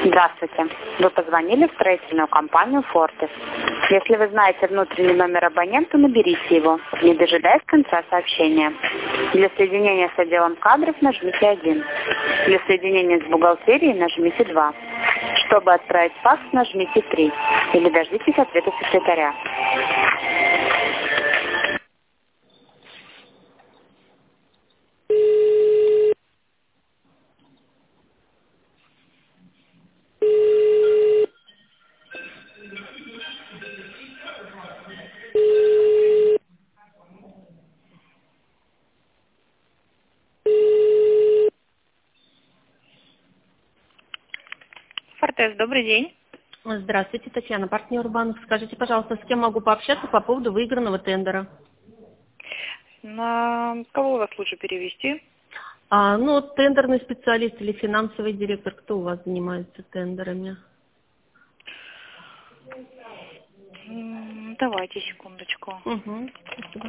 Здравствуйте. Вы позвонили в строительную компанию «Фортис». Если вы знаете внутренний номер абонента, наберите его, не дожидаясь конца сообщения. Для соединения с отделом кадров нажмите 1. Для соединения с бухгалтерией нажмите 2. Чтобы отправить факс, нажмите 3. Или дождитесь ответа секретаря. Фортес, добрый день. Здравствуйте, Татьяна, партнер банк. Скажите, пожалуйста, с кем могу пообщаться по поводу выигранного тендера? На кого вас лучше перевести? Тендерный специалист или финансовый директор, кто у вас занимается тендерами? Давайте секундочку. Угу, спасибо.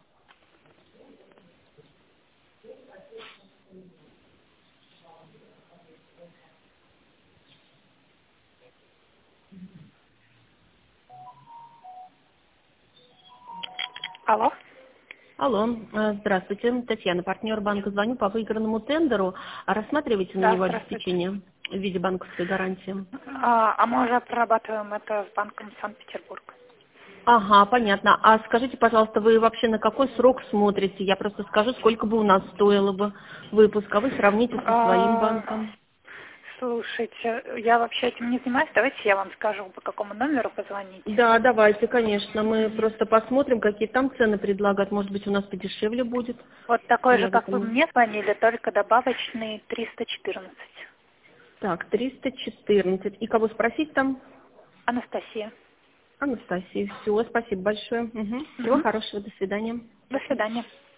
Алло. Алло, здравствуйте, Татьяна, партнер банка. Звоню по выигранному тендеру. Рассматриваете на Да, него здравствуйте. обеспечение в виде банковской гарантии? Мы уже прорабатываем это с банком Санкт-Петербург. Ага, понятно. А скажите, пожалуйста, вы вообще на какой срок смотрите? Я просто скажу, сколько бы у нас стоило бы выпуск, а вы сравните со своим банком. Слушайте, я вообще этим не занимаюсь. Давайте я вам скажу, по какому номеру позвонить. Да, давайте, конечно. Мы просто посмотрим, какие там цены предлагают. Может быть, у нас подешевле будет. Вот такой же, Я в как вы этом... мне звонили, только добавочный 314. Так, 314. И кого спросить там? Анастасия. Анастасия. Все, спасибо большое. Угу. Всего хорошего, до свидания. До свидания.